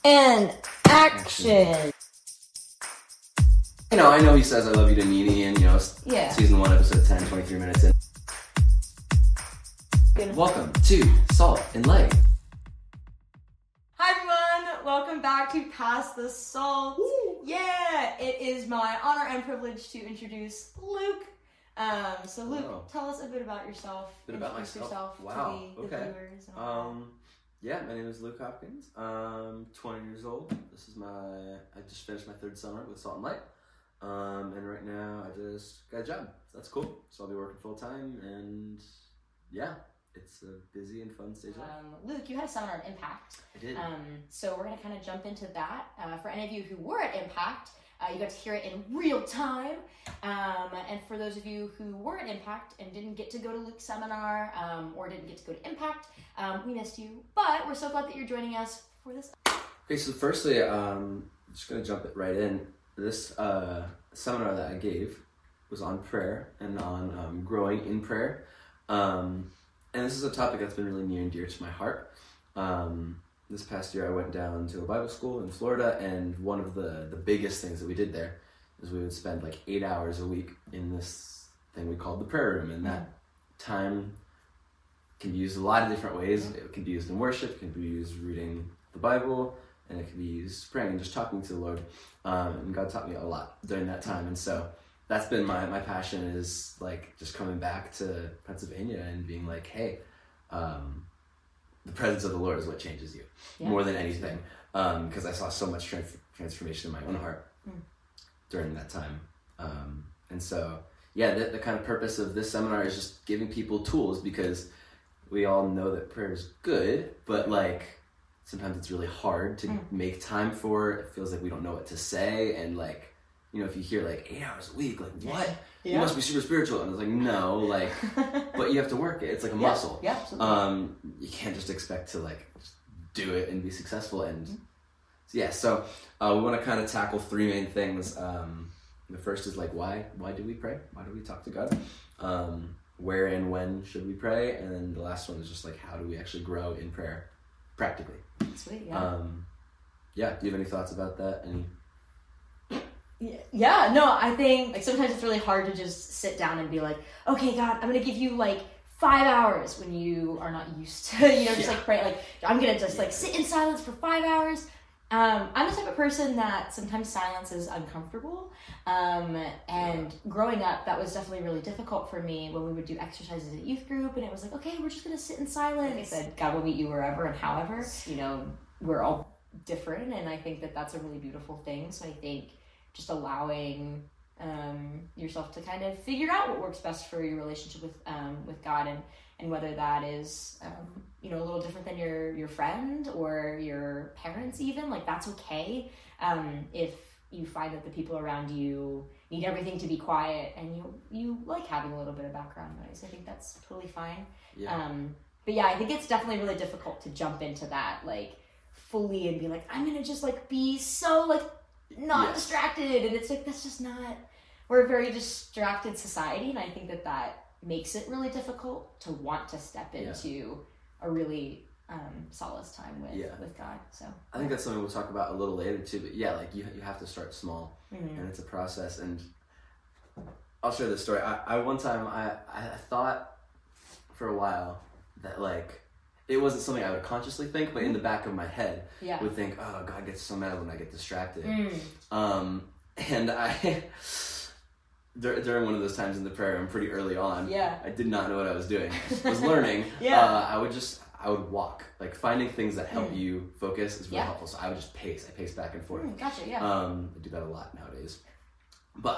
And action. You know, I know he says I love you to Nene and, Season 1, episode 10, 23 minutes in. Good. Welcome to Salt and Light. Hi everyone, welcome back to Pass the Salt. Woo. Yeah, it is my honor and privilege to introduce Luke. So Luke, Hello. Tell us a bit about yourself. A bit about Introduce myself. yourself Wow. to the viewers. And all Yeah, my name is Luke Hopkins. I'm 20 years old. I just finished my third summer with Salt and Light. And right now I just got a job. So that's cool. So I'll be working full time and yeah, it's a busy and fun stage life. Luke, you had a seminar at Impact. I did. So we're going to kind of jump into that. For any of you who were at Impact, you got to hear it in real time. And for those of you who were at Impact and didn't get to go to Luke's seminar or didn't get to go to Impact, we missed you. But we're so glad that you're joining us for this. Okay, so firstly, I'm just going to jump it right in. This seminar that I gave was on prayer and on growing in prayer. And this is a topic that's been really near and dear to my heart. This past year I went down to a Bible school in Florida, and one of the biggest things that we did there is we would spend like 8 hours a week in this thing we called the prayer room, and that time can be used a lot of different ways. It can be used in worship, it can be used reading the Bible, and it can be used praying and just talking to the Lord. And God taught me a lot during that time, and so that's been my passion, is like just coming back to Pennsylvania and being like, hey, the presence of the Lord is what changes you more than anything. Because I saw so much transformation in my own heart during that time. And so, the kind of purpose of this seminar is just giving people tools, because we all know that prayer is good, but like sometimes it's really hard to make time for. It feels like we don't know what to say, and like, if you hear like 8 hours a week, like what? You must be super spiritual. And it's like, no, like, but you have to work it. It's like a muscle. Yeah, absolutely. You can't just expect to like just do it and be successful. And so we want to kind of tackle three main things. The first is like, why do we pray? Why do we talk to God? Where and when should we pray? And then the last one is just like, how do we actually grow in prayer practically? Sweet, yeah. Do you have any thoughts about that? Yeah, no, I think like sometimes it's really hard to just sit down and be like, okay, God, I'm going to give you like 5 hours when you are not used to, just like pray. Like, I'm going to just like sit in silence for 5 hours. I'm the type of person that sometimes silence is uncomfortable. And growing up, that was definitely really difficult for me when we would do exercises at youth group. And it was like, okay, we're just going to sit in silence. Like I said, God will meet you wherever and however. We're all different. And I think that that's a really beautiful thing. So I think just allowing yourself to kind of figure out what works best for your relationship with God, and whether that is a little different than your friend or your parents even, like that's okay. If you find that the people around you need everything to be quiet and you like having a little bit of background noise, I think that's totally fine. But I think it's definitely really difficult to jump into that like fully and be like, I'm gonna just like be so like not distracted, and it's like that's just not, we're a very distracted society, and I think that makes it really difficult to want to step into a really solace time with God. So I think that's something we'll talk about a little later too, but like you have to start small, and it's a process. And I'll share this story. I one time I thought for a while that like it wasn't something I would consciously think, but in the back of my head would think, oh, God gets so mad when I get distracted. And I, during one of those times in the prayer room pretty early on, I did not know what I was doing. I was learning. I would walk. Like finding things that help you focus is really helpful. So I would just pace. I pace back and forth. Gotcha, I do that a lot nowadays. But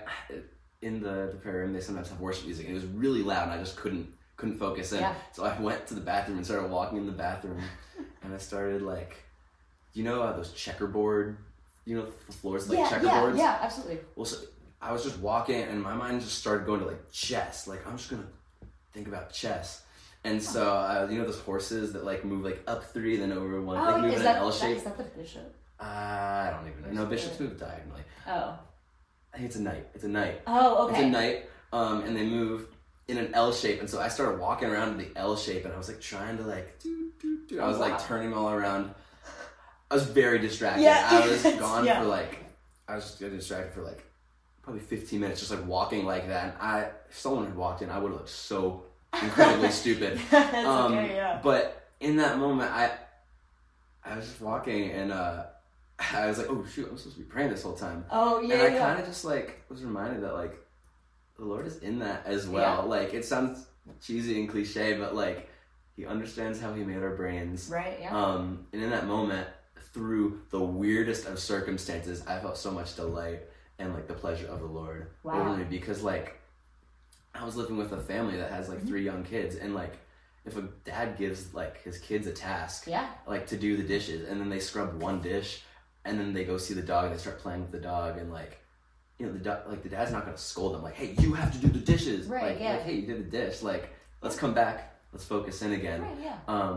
in the prayer room, they sometimes have worship music, and it was really loud, and I just couldn't focus in. So I went to the bathroom and started walking in the bathroom, and I started like, those checkerboard, the floors like checkerboards? Yeah, absolutely. Well, so I was just walking, and my mind just started going to like chess. Like, I'm just going to think about chess. And so, those horses that like move like up 3, then over 1, like move in an L shape. Is that the bishop? I don't even know. No, bishops move diagonally. Oh. I think it's a knight. It's a knight. Oh, okay. It's a knight, and they move in an L shape, and so I started walking around in the L shape, and I was like trying to like I was like turning all around, I was very distracted. Yeah. I was gone Yeah. for like, I was just distracted for like probably 15 minutes, just like walking like that. And if someone had walked in, I would have looked so incredibly stupid. That's okay, yeah. But in that moment, I was just walking and I was like, oh shoot, I'm supposed to be praying this whole time. Oh, yeah, And I kind of just like was reminded that like the Lord is in that as well. Yeah. Like it sounds cheesy and cliche, but like he understands how he made our brains. Right, yeah. And in that moment, through the weirdest of circumstances, I felt so much delight and like the pleasure of the Lord over me, because like I was living with a family that has like 3 young kids, and like if a dad gives like his kids a task, like to do the dishes, and then they scrub one dish, and then they go see the dog and they start playing with the dog, and like, you know, the dad's not gonna scold them like, hey, you have to do the dishes, right? Like, hey, you did the dish, like let's come back, let's focus in again. Right, yeah.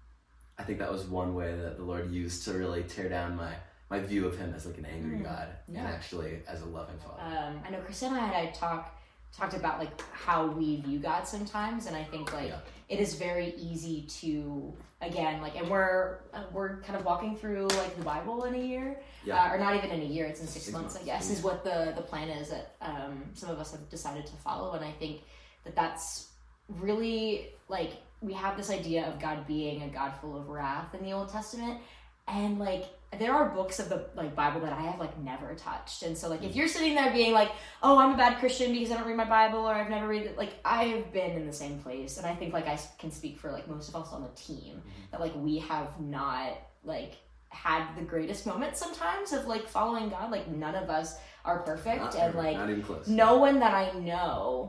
I think that was one way that the Lord used to really tear down my view of him as like an angry God, and actually as a loving Father. I know Chris and I talked about like how we view God sometimes, and I think like it is very easy to, again, like, and we're kind of walking through like the Bible in a year, or not even in a year, it's in 6 months, I guess, is what the plan is that some of us have decided to follow. And I think that's really like, we have this idea of God being a God full of wrath in the Old Testament, and like there are books of the like Bible that I have like never touched. And so like if you're sitting there being like, oh, I'm a bad Christian because I don't read my Bible, or I've never read it, like I've been in the same place. And I think like I can speak for like most of us on the team that like we have not like had the greatest moments sometimes of like following God. Like none of us are perfect, and like not even close. No one that I know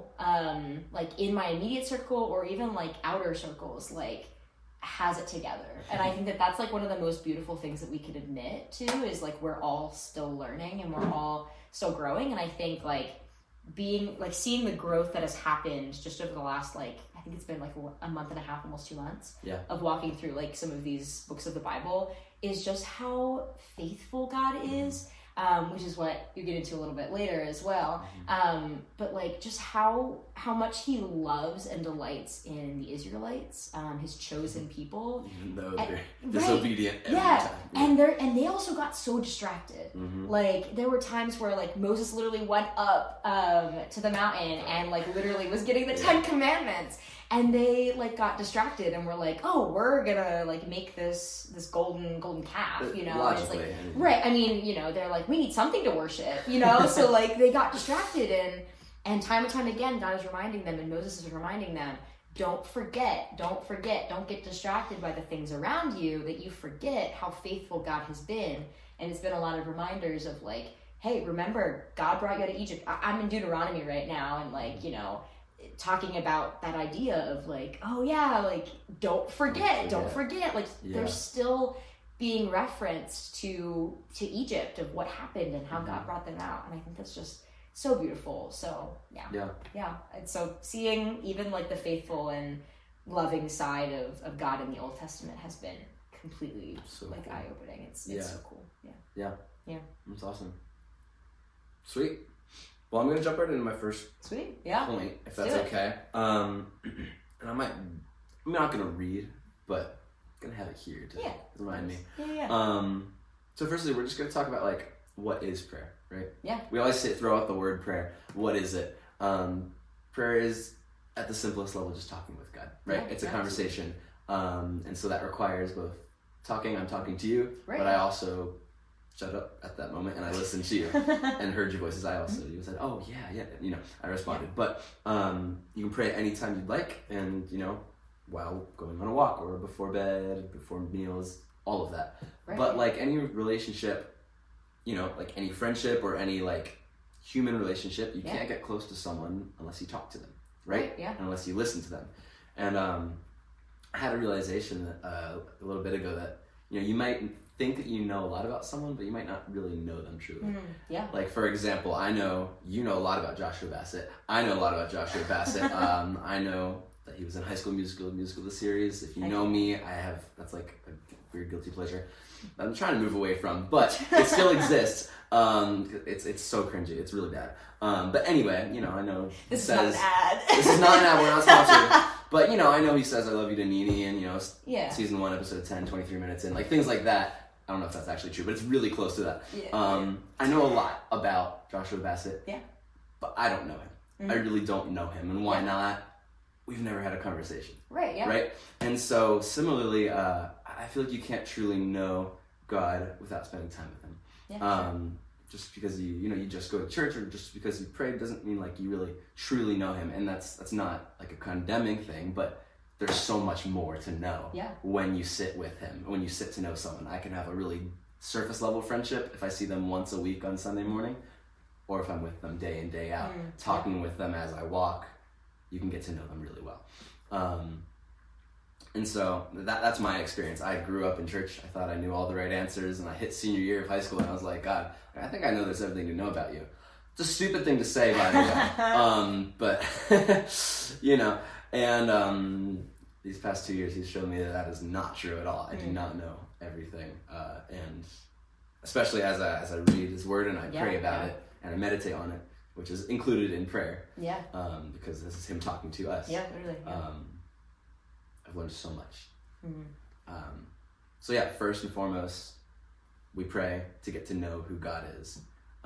like in my immediate circle or even like outer circles like has it together. And I think that that's like one of the most beautiful things that we could admit to, is like we're all still learning and we're all still growing. And I think like seeing the growth that has happened just over the last like, I think it's been like a month and a half, almost 2 months of walking through like some of these books of the Bible, is just how faithful God is. Which is what you get into a little bit later as well. But like just how much he loves and delights in the Israelites, his chosen people. Even though they're disobedient every time. And they also got so distracted. Like there were times where like Moses literally went up to the mountain and like literally was getting the 10 Commandments. And they like got distracted and were like, "Oh, we're gonna like make this golden calf," you know. Logically, and it's like, right? I mean, you know, they're like, we need something to worship, you know. So like they got distracted, and time and time again, God is reminding them, and Moses is reminding them, don't forget, don't get distracted by the things around you, that you forget how faithful God has been. And it's been a lot of reminders of like, hey, remember, God brought you out of Egypt. I'm in Deuteronomy right now, and like, you know, talking about that idea of like, oh yeah, like don't forget. Like there's still being referenced to Egypt of what happened and how God brought them out. And I think that's just so beautiful. So yeah. And so seeing even like the faithful and loving side of God in the Old Testament has been completely like cool. Eye-opening. It's so cool. Yeah. That's awesome. Sweet. Well, I'm going to jump right into my first point, if that's okay. And I'm not going to read, but I'm going to have it here to remind me. So firstly, we're just going to talk about, like, what is prayer, right? Yeah. We always throw out the word prayer. What is it? Prayer is, at the simplest level, just talking with God, right? It's a conversation. And so that requires both talking, I'm talking to you, but I also shut up at that moment and I listened to you and heard your voices. I also, you said, oh yeah, you know, I responded. But you can pray anytime you'd like, and you know, while going on a walk or before bed, before meals, all of that. But like any relationship, you know, like any friendship or any like human relationship, you can't get close to someone unless you talk to them, right? Unless you listen to them. And I had a realization a little bit ago that, you know, you might think that you know a lot about someone, but you might not really know them truly. Like, for example, I know you know a lot about Joshua Bassett. I know a lot about Joshua Bassett. I know that he was in High School Musical the series. If you know me, that's like a weird guilty pleasure I'm trying to move away from, but it still exists. It's so cringy. It's really bad. But anyway, you know, I know this is not an ad. This is not an ad. We're not sponsored. But, you know, I know he says I love you to Nene, and, you know, season 1, episode 10, 23 minutes in, like, things like that. I don't know if that's actually true, but it's really close to that. Yeah. I know a lot about Joshua Bassett. Yeah. But I don't know him. I really don't know him. And why not? We've never had a conversation. Right, yeah. Right? And so similarly, I feel like you can't truly know God without spending time with him. Yeah, just because you just go to church or just because you pray doesn't mean like you really truly know him. And that's not like a condemning thing, but there's so much more to know when you sit with him, when you sit to know someone. I can have a really surface level friendship if I see them once a week on Sunday morning, or if I'm with them day in, day out, talking with them as I walk. You can get to know them really well. And so that's my experience. I grew up in church. I thought I knew all the right answers, and I hit senior year of high school, and I was like, God, I think I know there's everything to know about you. It's a stupid thing to say, by the way. But, and these past 2 years, he's shown me that is not true at all. I do not know everything. And especially as I read his word and I pray about it and I meditate on it, which is included in prayer. Yeah. Because this is him talking to us. Yeah, literally. Yeah. I've learned so much. So yeah, first and foremost, we pray to get to know who God is.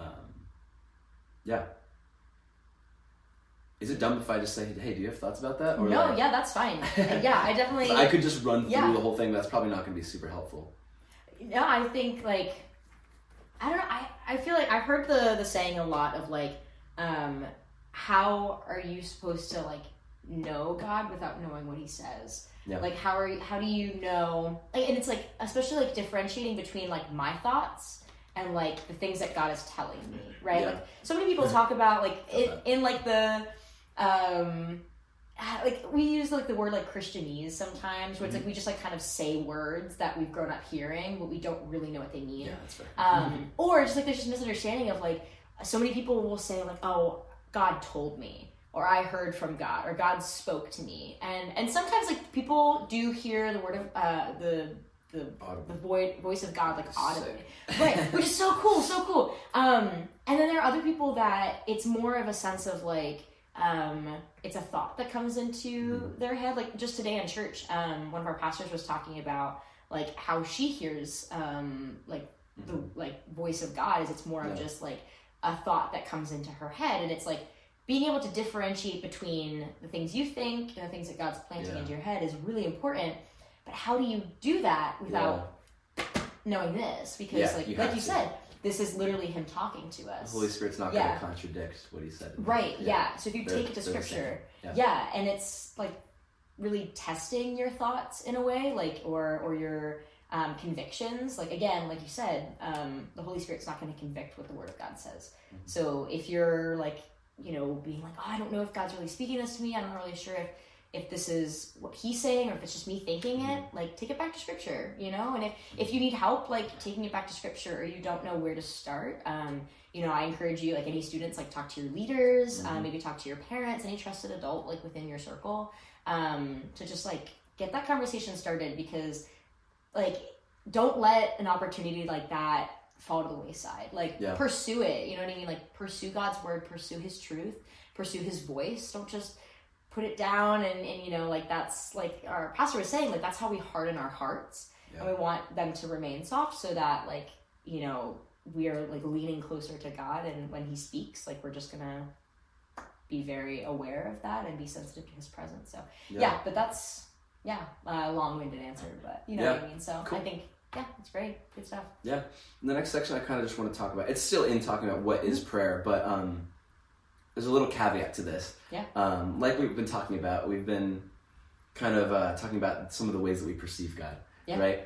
Yeah. Is it dumb if I just say, hey, do you have thoughts about that? Or no, yeah, that's fine. Yeah, I definitely... I could just run through the whole thing, but that's probably not going to be super helpful. No, I think, like, I don't know, I feel like I've heard the saying a lot of, like, how are you supposed to, like, know God without knowing what he says? Yeah. Like, how do you know, like, and it's, like, especially, like, differentiating between, like, my thoughts and, like, the things that God is telling me, right? Yeah. Like, so many people talk about, like, in like, the... like we use like the word like Christianese sometimes, where it's like we just like kind of say words that we've grown up hearing, but we don't really know what they mean. Yeah, that's fair. Or just like there's just misunderstanding of like so many people will say like, oh, God told me, or I heard from God, or God spoke to me, and sometimes like people do hear the word of the voice of God like audibly, right? Which is so cool. And then there are other people that it's more of a sense of like. It's a thought that comes into their head. Like just today in church, one of our pastors was talking about like how she hears like the like voice of God is it's more of just like a thought that comes into her head, and it's like being able to differentiate between the things you think and the things that God's planting into your head is really important. But how do you do that without knowing this? Because like you said, this is literally him talking to us. The Holy Spirit's not going to contradict what he said. Right, So if you take it to scripture, and it's like really testing your thoughts in a way, like, or your convictions. Like, again, like you said, the Holy Spirit's not going to convict what the Word of God says. So if you're like, being like, oh, I don't know if God's really speaking this to me, I'm not really sure if this is what he's saying or if it's just me thinking it, like take it back to scripture, and if you need help like taking it back to scripture or you don't know where to start, I encourage you, like any students, like talk to your leaders, maybe talk to your parents, any trusted adult like within your circle, to just like get that conversation started, because like don't let an opportunity like that fall to the wayside. Like pursue it, you know what I mean? Like pursue God's word, pursue his truth, pursue his voice. Don't just put it down and like that's like our pastor was saying, like that's how we harden our hearts, and we want them to remain soft so that like we are like leaning closer to God, and when he speaks, like we're just gonna be very aware of that and be sensitive to his presence. So but that's a long-winded answer, but you know what I mean. So cool. I think it's great, good stuff. In the next section I kind of just want to talk about, it's still in talking about what is prayer, but there's a little caveat to this. Like we've been talking about, we've been kind of talking about some of the ways that we perceive God, right?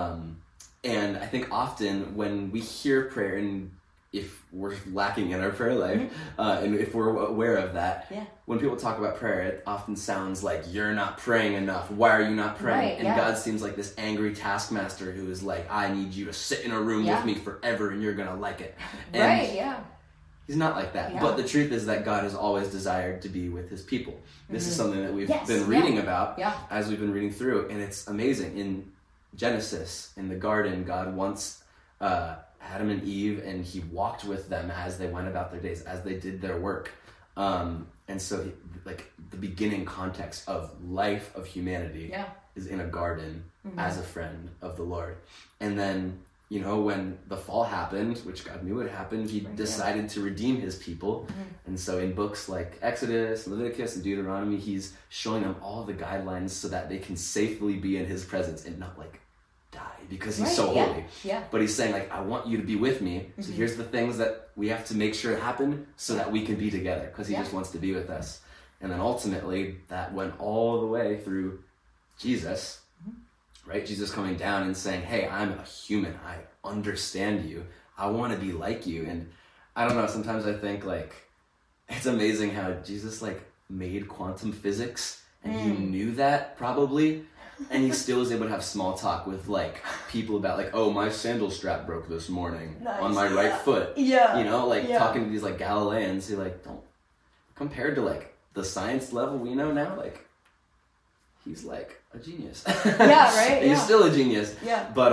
And I think often when we hear prayer, and if we're lacking in our prayer life, and if we're aware of that, when people talk about prayer, it often sounds like you're not praying enough. Why are you not praying? And God seems like this angry taskmaster who is like, I need you to sit in a room with me forever and you're going to like it. And he's not like that. But the truth is that God has always desired to be with his people. This is something that we've been reading about as we've been reading through, and it's amazing. In Genesis, in the garden, God wants Adam and Eve, and he walked with them as they went about their days, as they did their work. And so like the beginning context of life of humanity is in a garden as a friend of the Lord. And then when the fall happened, which God knew would happen, he decided to redeem his people. And so in books like Exodus, Leviticus, and Deuteronomy, he's showing them all the guidelines so that they can safely be in his presence and not like die because he's so holy. Yeah. But he's saying like, I want you to be with me. So here's the things that we have to make sure happen so that we can be together, because he just wants to be with us. And then ultimately that went all the way through Jesus, right? Jesus coming down and saying, hey, I'm a human. I understand you. I want to be like you. And I don't know, sometimes I think like, it's amazing how Jesus like made quantum physics and he knew that probably. And he still was able to have small talk with like people about like, oh, my sandal strap broke this morning on my right foot. Yeah. Talking to these like Galileans who like don't, compared to like the science level we know now, like he's like a genius. Yeah, right? He's still a genius. Yeah. But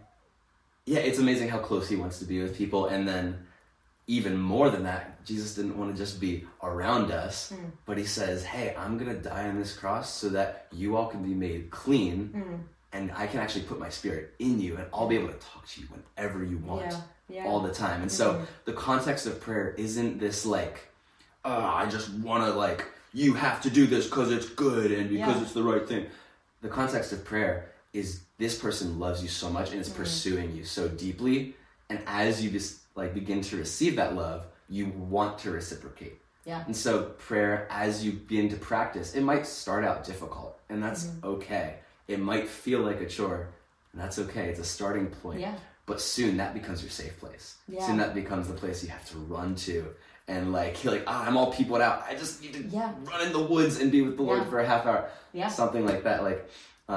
it's amazing how close he wants to be with people. And then even more than that, Jesus didn't want to just be around us, but he says, hey, I'm going to die on this cross so that you all can be made clean and I can actually put my spirit in you and I'll be able to talk to you whenever you want all the time. And so the context of prayer isn't this like, I just want to like, you have to do this because it's good and because it's the right thing. The context of prayer is this person loves you so much and is pursuing you so deeply. And as you just like begin to receive that love, you want to reciprocate. Yeah. And so prayer, as you begin to practice, it might start out difficult, and that's okay. It might feel like a chore, and that's okay. It's a starting point. Yeah. But soon that becomes your safe place. Yeah. Soon that becomes the place you have to run to. And like, you're like, I'm all peopled out. I just need to run in the woods and be with the Lord for a half hour. Yeah. Something like that. Like,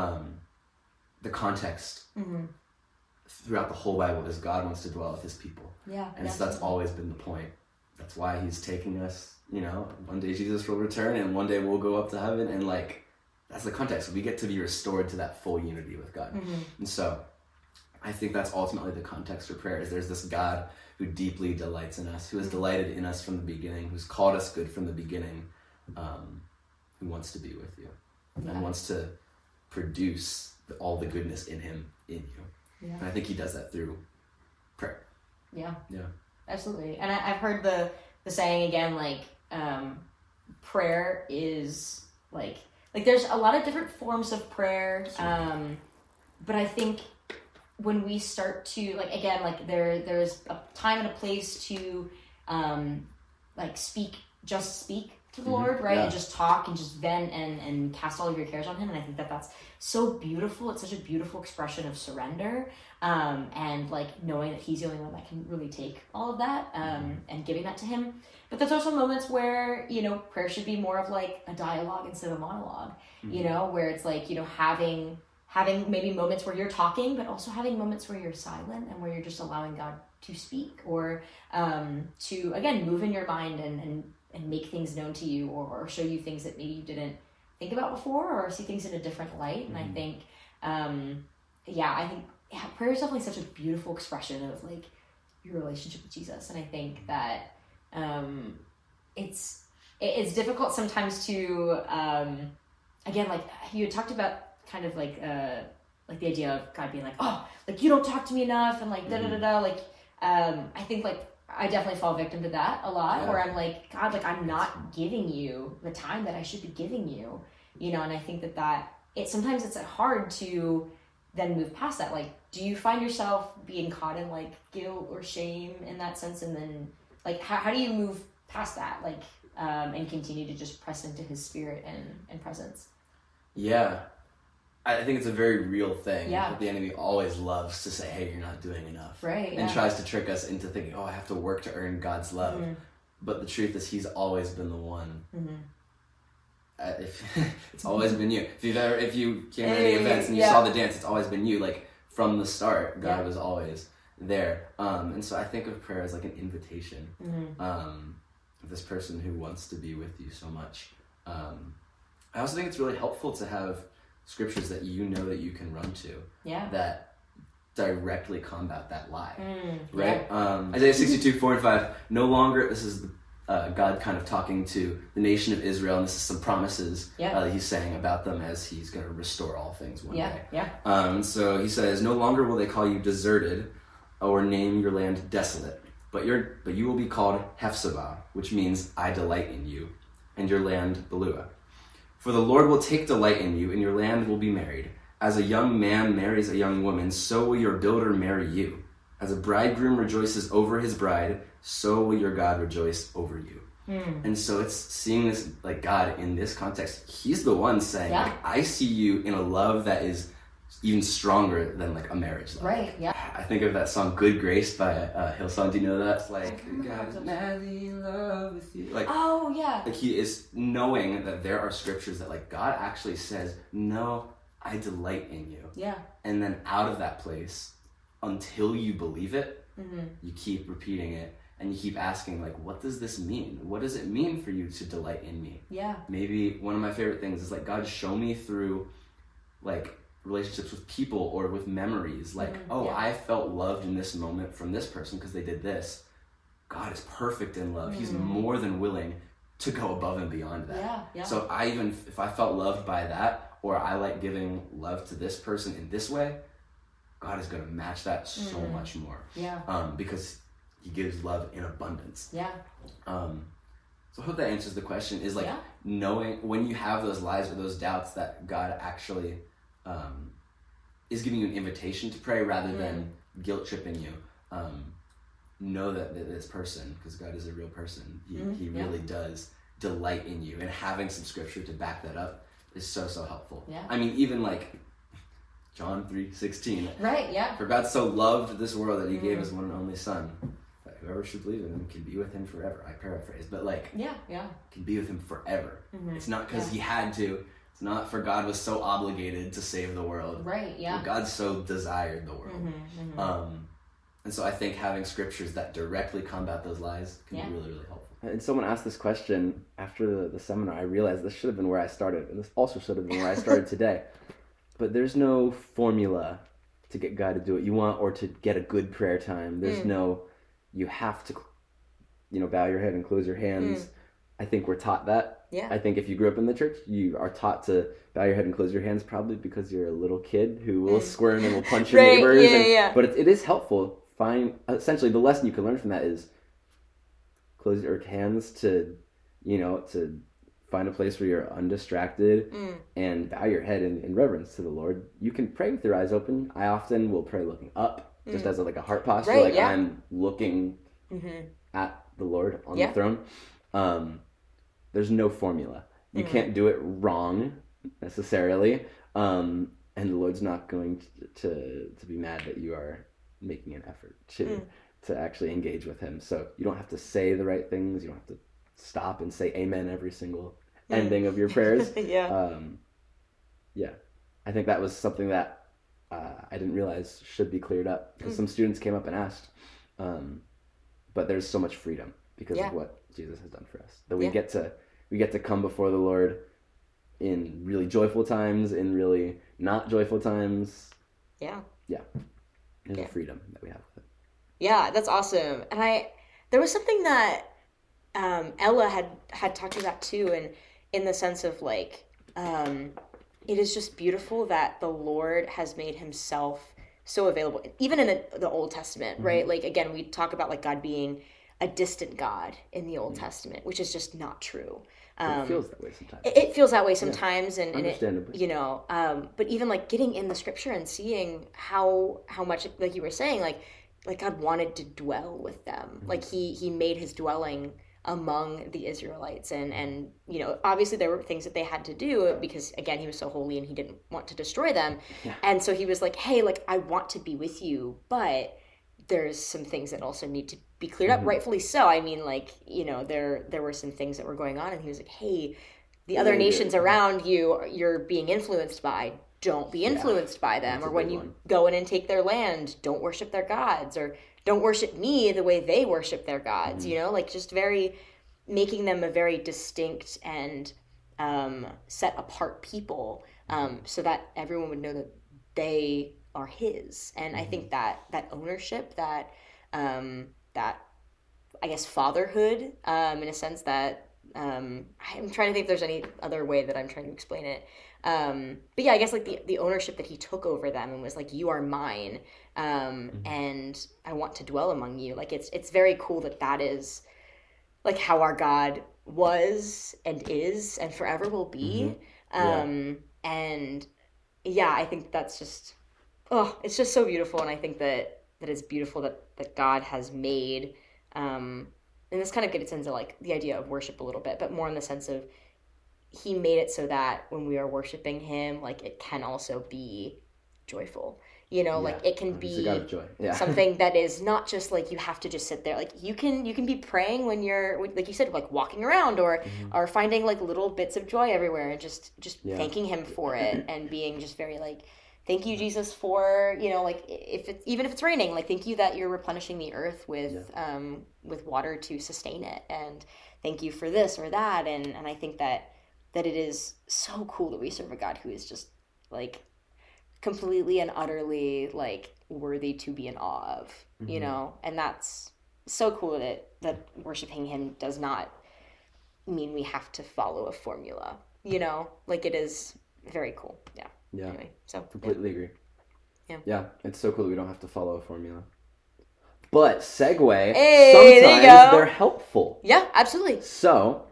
the context throughout the whole Bible is God wants to dwell with his people. Yeah. And so that's always been the point. That's why he's taking us, one day Jesus will return and one day we'll go up to heaven. And like, that's the context. We get to be restored to that full unity with God. And so I think that's ultimately the context for prayer, is there's this God who deeply delights in us, who has delighted in us from the beginning, who's called us good from the beginning, who wants to be with you and wants to produce all the goodness in him, in you. Yeah. And I think he does that through prayer. Yeah. Yeah. Absolutely. And I've heard the saying again, like, prayer is like there's a lot of different forms of prayer. But I think when we start to there's a time and a place to speak to the Lord, right? And just talk and just vent and cast all of your cares on him. And I think that's so beautiful. It's such a beautiful expression of surrender, and like knowing that he's the only one that can really take all of that, and giving that to him. But there's also moments where, prayer should be more of like a dialogue instead of a monologue, where it's like, having maybe moments where you're talking, but also having moments where you're silent and where you're just allowing God to speak, or to, again, move in your mind and make things known to you, or show you things that maybe you didn't think about before, or see things in a different light. And I think, prayer is definitely such a beautiful expression of like your relationship with Jesus. And I think that it's difficult sometimes to, again, like you had talked about kind of like the idea of God being like, oh, like you don't talk to me enough, and like like I think like I definitely fall victim to that a lot, where I'm like, God, like I'm not giving you the time that I should be giving you, and I think that sometimes it's hard to then move past that. Like, do you find yourself being caught in like guilt or shame in that sense, and then like how do you move past that, like and continue to just press into his spirit and presence? Yeah. I think it's a very real thing. Yeah. That the enemy always loves to say, hey, you're not doing enough. Right. And tries to trick us into thinking, I have to work to earn God's love. But the truth is he's always been the one. It's always been you. If you came to any events and you saw the dance, it's always been you. Like from the start, God was always there. And so I think of prayer as like an invitation. This person who wants to be with you so much. I also think it's really helpful to have scriptures that that you can run to that directly combat that lie, right? Isaiah 62:4-5. No longer, this is God kind of talking to the nation of Israel, and this is some promises that he's saying about them as he's going to restore all things one day. So he says, no longer will they call you deserted or name your land desolate, but you will be called Hephzibah, which means I delight in you, and your land Beulah. For the Lord will take delight in you, and your land will be married. As a young man marries a young woman, so will your builder marry you. As a bridegroom rejoices over his bride, so will your God rejoice over you. And so it's seeing this, like, God in this context, he's the one saying, like, I see you in a love that is even stronger than, like, a marriage love. Right, yeah. I think of that song Good Grace by Hillsong. Do you know that? It's like, God's madly in love with you. Like, oh, yeah. Like, he is knowing that there are scriptures that, like, God actually says, no, I delight in you. Yeah. And then out of that place, until you believe it, you keep repeating it. And you keep asking, like, what does this mean? What does it mean for you to delight in me? Yeah. Maybe one of my favorite things is, like, God, show me through, like, relationships with people or with memories. Like, I felt loved in this moment from this person because they did this. God is perfect in love. He's more than willing to go above and beyond that. Yeah. So if I felt loved by that, or I like giving love to this person in this way, God is going to match that so much more. Yeah. Because he gives love in abundance. Yeah. So I hope that answers the question, is, like, knowing when you have those lies or those doubts that God actually is giving you an invitation to pray rather than guilt tripping you. Know that this person, because God is a real person, he really does delight in you. And having some scripture to back that up is so helpful. Yeah. I mean, even like John 3:16. Right, yeah. For God so loved this world that he gave his one and only son, that whoever should believe in him can be with him forever. I paraphrase, but, like, can be with him forever. It's not because he had to. It's not for God was so obligated to save the world. Right, yeah. But God so desired the world. And so I think having scriptures that directly combat those lies can be really helpful. And someone asked this question after the seminar. I realized this should have been where I started, and this also should have been where I started today. But there's no formula to get God to do what you want or to get a good prayer time. There's no, you have to, bow your head and close your hands. I think we're taught that. Yeah. I think if you grew up in the church, you are taught to bow your head and close your hands, probably because you're a little kid who will squirm and will punch your neighbors. But it is helpful. Essentially, the lesson you can learn from that is close your hands to find a place where you're undistracted and bow your head in reverence to the Lord. You can pray with your eyes open. I often will pray looking up, just as a heart posture, I'm looking at the Lord on the throne. There's no formula. You can't do it wrong necessarily, and the Lord's not going to be mad that you are making an effort to actually engage with him. So you don't have to say the right things. You don't have to stop and say amen every single ending of your prayers. I think that was something that I didn't realize should be cleared up, because some students came up and asked, but there's so much freedom because of what Jesus has done for us, that we get to come before the Lord in really joyful times, in really not joyful times. There's a freedom that we have with it. Yeah, that's awesome. And there was something that Ella had talked about too, and in the sense of, like, it is just beautiful that the Lord has made himself so available, even in the Old Testament, right? Like, again, we talk about, like, God being a distant God in the Old Testament, which is just not true. It feels that way sometimes. It feels that way sometimes, and understandably. But even, like, getting in the scripture and seeing how much, like you were saying, like God wanted to dwell with them. Like he made his dwelling among the Israelites, and obviously there were things that they had to do because, again, he was so holy and he didn't want to destroy them. And so he was like, hey, like, I want to be with you, but there's some things that also need to be cleared up, rightfully so. I mean, like, there were some things that were going on, and he was like, hey, the other nations around you you're being influenced by, don't be influenced by them. Or when you go in and take their land, don't worship their gods, or don't worship me the way they worship their gods, like, just very making them a very distinct and set apart people, so that everyone would know that they are his. And I think that ownership, that I guess fatherhood, in a sense that I'm trying to think if there's any other way that I'm trying to explain it. But yeah, I guess, like, the ownership that he took over them and was like, you are mine. and I want to dwell among you. Like it's very cool that is like how our God was and is and forever will be. And yeah, I think that's just, it's just so beautiful. And I think that it's beautiful that God has made, and this kind of gets into like the idea of worship a little bit, but more in the sense of he made it so that when we are worshiping him, like it can also be joyful, like it can be God of joy. something that is not just like you have to just sit there. Like you can be praying when you're, like you said, like walking around or finding like little bits of joy everywhere and just thanking him for it and being just very like, thank you, Jesus, for, like even if it's raining, like thank you that you're replenishing the earth with water to sustain it, and thank you for this or that. And I think that it is so cool that we serve a God who is just like completely and utterly like worthy to be in awe of, and that's so cool that worshiping him does not mean we have to follow a formula, like it is very cool. Yeah. Anyway, so completely agree. Yeah. It's so cool that we don't have to follow a formula. But segue, hey, sometimes they're helpful. Yeah, absolutely. So,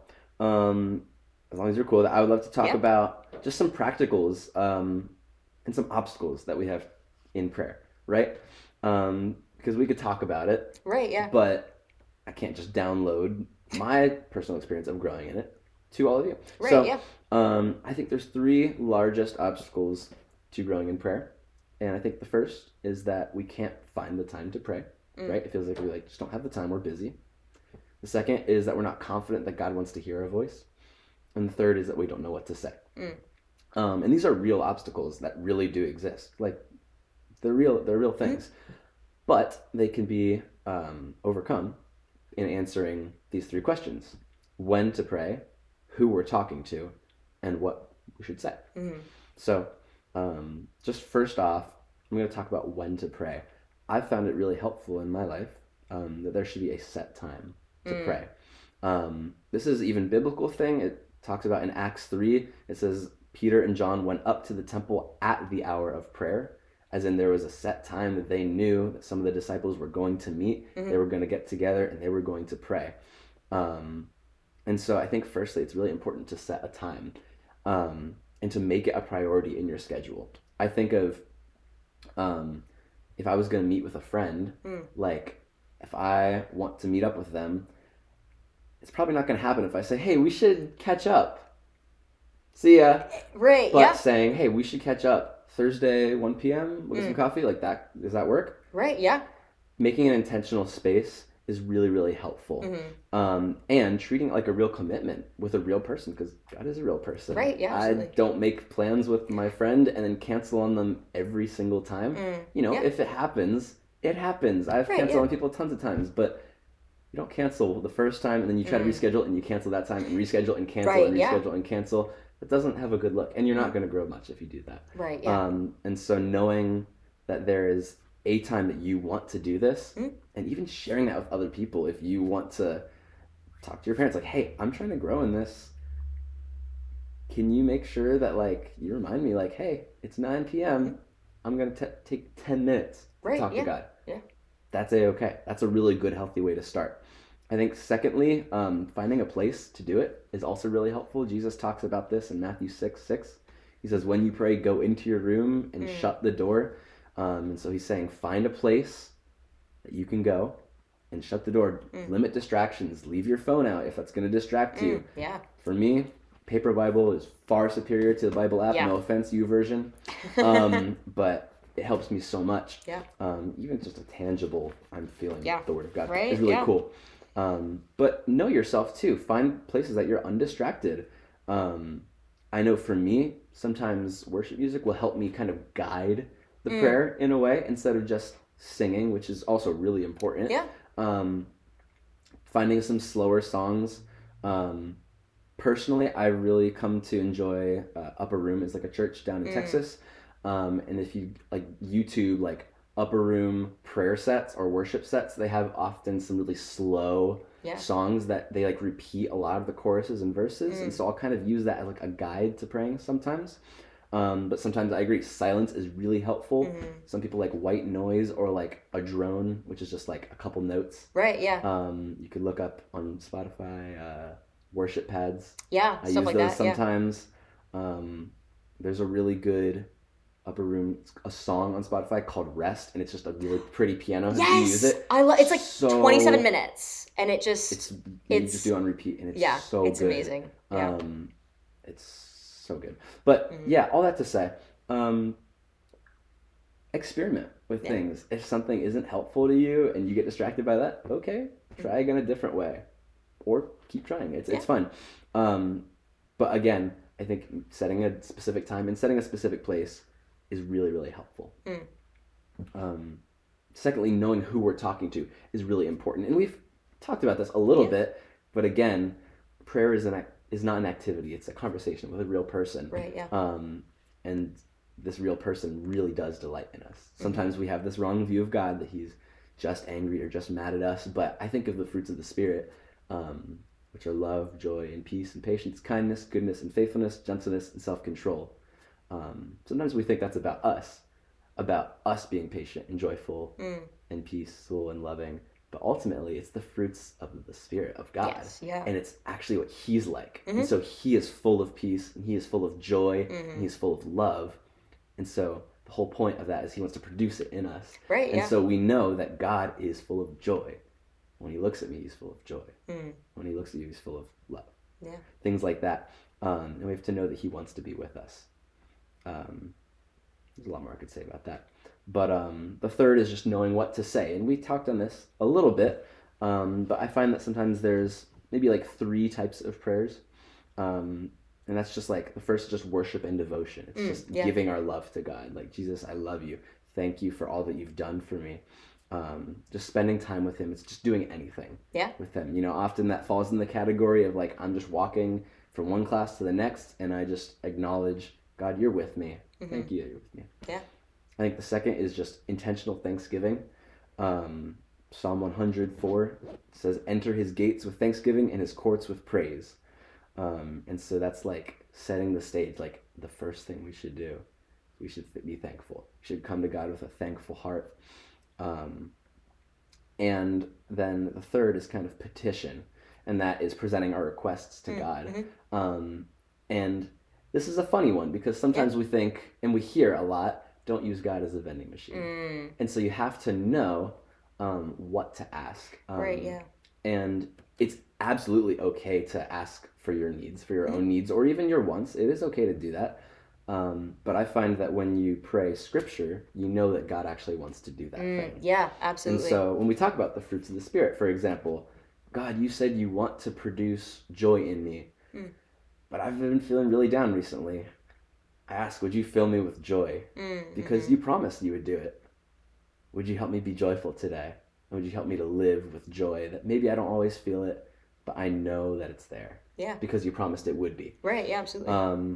as long as you're cool, I would love to talk about just some practicals and some obstacles that we have in prayer, right? Because we could talk about it. Right, yeah. But I can't just download my personal experience of growing in it to all of you. Right, so, yeah. I think there's 3 largest obstacles to growing in prayer. And I think the first is that we can't find the time to pray, right? It feels like we just don't have the time, we're busy. The second is that we're not confident that God wants to hear our voice. And the third is that we don't know what to say. And these are real obstacles that really do exist. Like, they're real things. But they can be overcome in answering these 3 questions. When to pray, who we're talking to, and what we should say. So, just first off, I'm going to talk about when to pray. I've found it really helpful in my life that there should be a set time to pray. This is even biblical thing. It talks about in Acts 3, it says Peter and John went up to the temple at the hour of prayer, as in there was a set time that they knew that some of the disciples were going to meet. They were going to get together and they were going to pray. And so I think firstly, it's really important to set a time and to make it a priority in your schedule. I think of if I was going to meet with a friend, like if I want to meet up with them, it's probably not going to happen if I say, hey, we should catch up. See ya. Right, but saying, hey, we should catch up Thursday, 1 p.m., we'll get some coffee, like that. Does that work? Right, yeah. Making an intentional space is really, really helpful. And treating it like a real commitment with a real person, because God is a real person. Right, yeah, absolutely. I don't make plans with my friend and then cancel on them every single time. If it happens, it happens. I've canceled on people tons of times, but you don't cancel the first time and then you try to reschedule and you cancel that time and reschedule and cancel and reschedule and cancel. It doesn't have a good look, and you're not going to grow much if you do that. Right, yeah. And so knowing that there is a time that you want to do this, and even sharing that with other people. If you want to talk to your parents, like, hey, I'm trying to grow in this. Can you make sure that, like, you remind me, like, hey, it's 9 p.m. I'm going to take 10 minutes to talk to God. Yeah. That's okay. That's a really good, healthy way to start. I think secondly, finding a place to do it is also really helpful. Jesus talks about this in Matthew 6:6. He says, when you pray, go into your room and shut the door. And so he's saying, find a place that you can go and shut the door. Limit distractions. Leave your phone out if that's going to distract you. Yeah. For me, paper Bible is far superior to the Bible app. No offense, YouVersion. But it helps me so much. Yeah. Even just a tangible, I'm feeling the Word of God is really cool. But know yourself too. Find places that you're undistracted. I know for me, sometimes worship music will help me kind of guide the prayer in a way instead of just singing, which is also really important. Yeah. Finding some slower songs. Personally, I really come to enjoy Upper Room. It's like a church down in Texas. And if you like YouTube, like Upper Room prayer sets or worship sets, they have often some really slow songs that they like repeat a lot of the choruses and verses. And so I'll kind of use that as like a guide to praying sometimes. But sometimes I agree, silence is really helpful. Some people like white noise or like a drone, which is just like a couple notes. Right, yeah. You could look up on Spotify worship pads. Yeah, I stuff use like those that. sometimes. There's a really good upper room a song on Spotify called Rest, and it's just a really pretty piano. Yes, you use it. It's like 27 minutes, and you just do it on repeat, and it's so it's good. amazing. Yeah. It's so good. But yeah, all that to say, experiment with things. If something isn't helpful to you and you get distracted by that, okay, try again a different way, or keep trying. It's fun. But again, I think setting a specific time and setting a specific place is really, really helpful. Secondly, knowing who we're talking to is really important. And we've talked about this a little bit, but again, prayer is not an activity. It's a conversation with a real person. Right, yeah. And this real person really does delight in us. Sometimes we have this wrong view of God, that he's just angry or just mad at us, but I think of the fruits of the Spirit, which are love, joy, and peace, and patience, kindness, goodness, and faithfulness, gentleness, and self-control. Sometimes we think that's about us being patient and joyful and peaceful and loving, but ultimately it's the fruits of the Spirit of God. Yes, yeah. And it's actually what he's like. And so he is full of peace, and he is full of joy, and he's full of love. And so the whole point of that is he wants to produce it in us. Right, and so we know that God is full of joy. When he looks at me, he's full of joy. When he looks at you, he's full of love. Yeah. Things like that. And we have to know that he wants to be with us. There's a lot more I could say about that. But the third is just knowing what to say. And we talked on this a little bit, but I find that sometimes there's maybe like 3 types of prayers. And that's just like, the first is just worship and devotion. It's just giving our love to God. Like, Jesus, I love you. Thank you for all that you've done for me. Just spending time with him. It's just doing anything with him. You know, often that falls in the category of like, I'm just walking from one class to the next, and I just acknowledge, God, you're with me. Thank you that you're with me. Yeah. I think the second is just intentional thanksgiving. Psalm 104 says, enter his gates with thanksgiving and his courts with praise. And so that's like setting the stage, like the first thing we should do. We should be thankful. We should come to God with a thankful heart. And then the third is kind of petition, and that is presenting our requests to God. And this is a funny one, because sometimes we think, and we hear a lot, don't use God as a vending machine. And so you have to know what to ask. Right, yeah. And it's absolutely okay to ask for your needs, for your own needs, or even your wants. It is okay to do that. But I find that when you pray scripture, you know that God actually wants to do that thing. Yeah, absolutely. And so when we talk about the fruits of the Spirit, for example, God, you said you want to produce joy in me, but I've been feeling really down recently. I ask, would you fill me with joy? Because you promised you would do it. Would you help me be joyful today? Would you help me to live with joy that maybe I don't always feel it, but I know that it's there? Yeah. Because you promised it would be. Right, yeah, absolutely.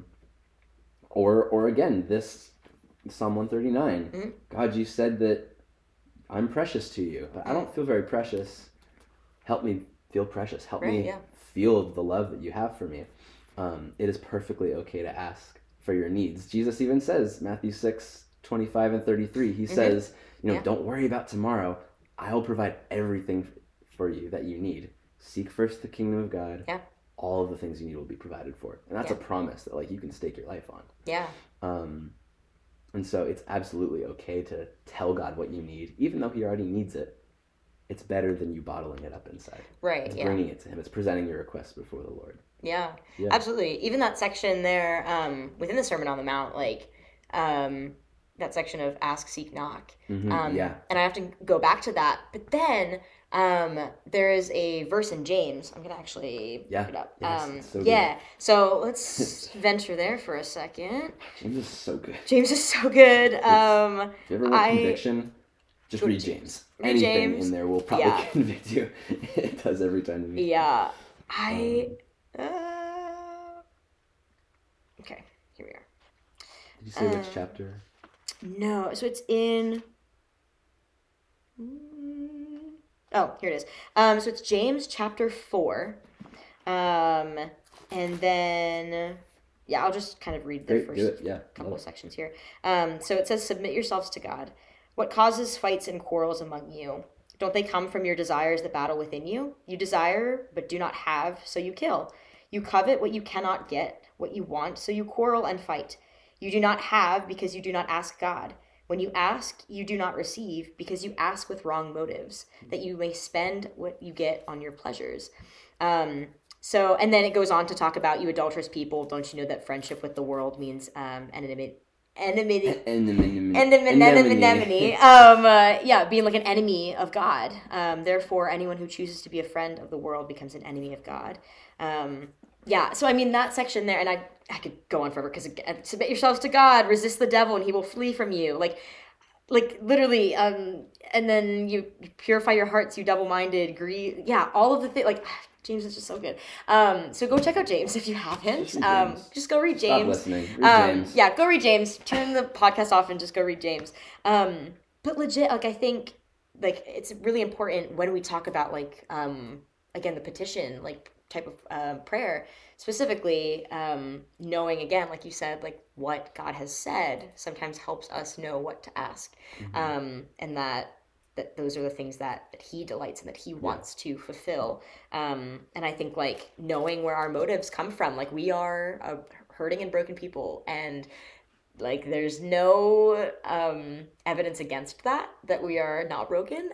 Or again, this Psalm 139. God, you said that I'm precious to you, but I don't feel very precious. Help me feel precious. Help me feel the love that you have for me. It is perfectly okay to ask for your needs. Jesus even says, Matthew 6:25 and 33, he says, don't worry about tomorrow. I'll provide everything for you that you need. Seek first the kingdom of God. Yeah. All of the things you need will be provided for. And that's a promise that like you can stake your life on. Yeah. And so it's absolutely okay to tell God what you need, even though he already needs it. It's better than you bottling it up inside. Right. It's bringing it to him. It's presenting your request before the Lord. Yeah, absolutely. Even that section there within the Sermon on the Mount, like that section of ask, seek, knock. And I have to go back to that. But then there is a verse in James. I'm going to actually look it up. Yes, so let's venture there for a second. James is so good. If you ever want conviction, just read James. Anything in there will probably convict you. It does every time to me. Yeah. Okay, here we are. Did you say which chapter? No, so it's in... Oh, here it is. So it's James chapter 4. And then... I'll just kind of read the first couple of sections here. So it says, submit yourselves to God. What causes fights and quarrels among you? Don't they come from your desires that battle within you? You desire, but do not have, so you kill. You covet what you cannot get, what you want, so you quarrel and fight. You do not have because you do not ask God. When you ask, you do not receive because you ask with wrong motives, that you may spend what you get on your pleasures. So, and then it goes on to talk about, you adulterous people, don't you know that friendship with the world means enmity. Being like an enemy of God. Therefore, anyone who chooses to be a friend of the world becomes an enemy of God. So I mean that section there, and I could go on forever because submit yourselves to God, resist the devil, and he will flee from you. Like literally, and then you purify your hearts, you double-minded, greed. Yeah, all of the things. Like James is just so good. So go check out James if you haven't. Just go read James. Stop listening. Read James. Yeah, go read James. Turn the podcast off and just go read James. But legit, like I think, like it's really important when we talk about like again the petition like type of prayer, specifically knowing again, like you said, like what God has said sometimes helps us know what to ask, and that those are the things that he delights in, that he wants to fulfill. And I think like knowing where our motives come from, like we are a hurting and broken people, and like there's no evidence against that we are not broken.